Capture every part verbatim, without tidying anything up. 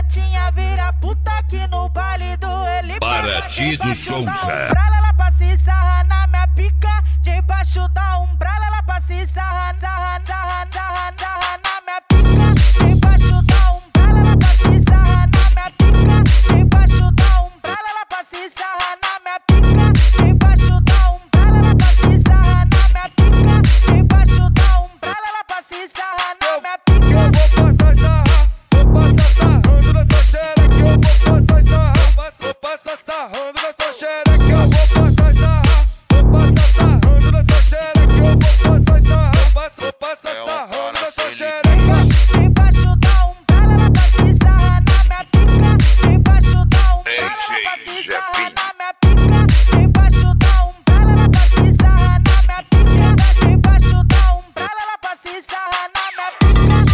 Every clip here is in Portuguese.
santinha vira puta aqui no baile do ele. Paraty do Souza. Umbrella, ela passa e sarra na minha pica. Debaixo da umbrella, ela passa e sarra, sarra, sarra, sarra, sarra na minha pica. Debaixo da umbrella, ela passa e sarra na minha pica. Debaixo da umbrella, ela passa e sarra na minha pica. Debaixo da umbrella, ela passa e sarra na minha pica. Debaixo da umbrella, ela passa e sarra na minha pica. Eu vou passar sarra, vou passar sarrando nessa xereca. Eu vou passar sarra, vou passar sarrando nessa xereca. Eu vou passar sarra, vou passar sarrando nessa xereca. Eu vou passar sarra, vou passar sarrando nessa xereca. Debaixo da umbrella, ela passa e sarra na minha pica. Debaixo da umbrella, ela passa e sarra na minha pica. Debaixo da umbrella, ela passa e sarra na minha pica. Debaixo da umbrella, ela passa e sarra na minha pica.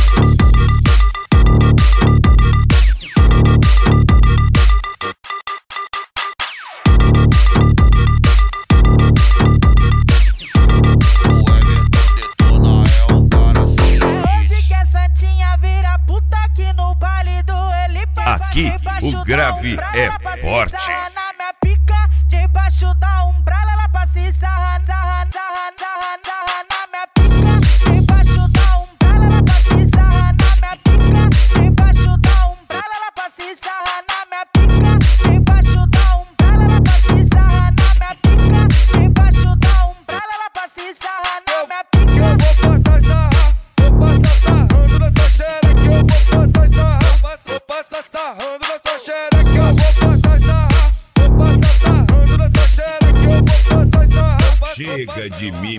Aqui o grave é forte. Na minha pica, debaixo da umbrella, ela passa e sarra, sarra, sarra, sarra, sarra na minha pica. Debaixo da umbrella, ela passa e sarra na minha pica. Debaixo da umbrella, ela passa e sarra na minha pica. Debaixo da umbrella, ela passa e sarra na minha pica. Debaixo da umbrella, ela passa e sarra na minha pica. Eu vou passar sarra, vou passar sarrando nessa xereca. Eu vou passar sarra, vou passar sarrando nessa xereca. Eu vou passar sarra, vou passar sarrando nessa xereca. Eu vou passar sarra. Chega de mim.